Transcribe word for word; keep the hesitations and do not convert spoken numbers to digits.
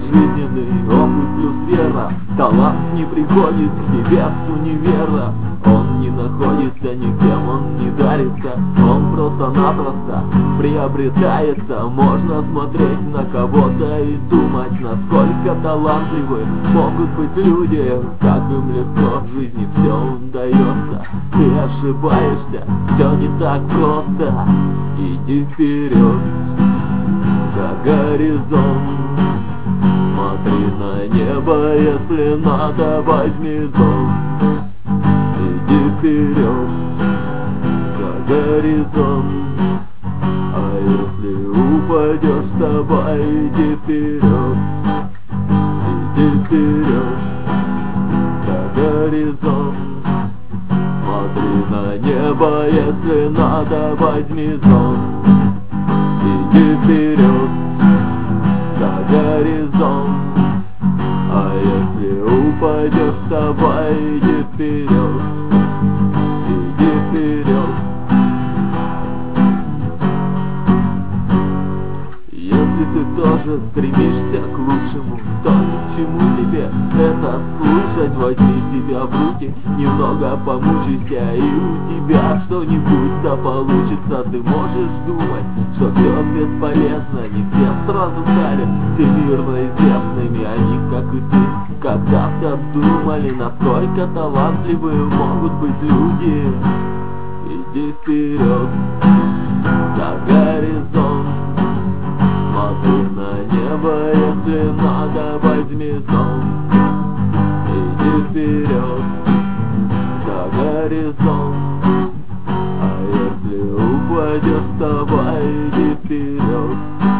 жизненный опыт плюс вера. Талант не приходит к тебе с универа. Он не находится никем, он не дарится, он просто-напросто приобретается. Можно смотреть на кого-то и думать, насколько талантливы могут быть люди, как им легко в жизни все удается. Ты ошибаешься, все не так просто. Иди вперед за горизонт, смотри на небо, если надо, возьми зонт. Иди вперед за горизонт, а если упадешь, вставай, иди вперед. Иди вперед за горизонт, смотри на небо, если надо, возьми зонт. Иди вперед за горизонт, а если упадешь, вставай, иди вперед. Иди вперед. Если ты тоже стремишься к лучшему, то ни к чему тебе это слушать. Возьми себя в руки, немного помучайся, и у тебя что-нибудь да получится. Ты можешь думать, что все бесполезно, не все сразу стали всемирно известными. Они, как и ты, когда-то думали, насколько талантливы могут быть люди. Иди вперед за горизонт, смотри на небо, если надо, возьми зонт. Иди вперед за горизонт, а если упадешь, вставай, иди вперед.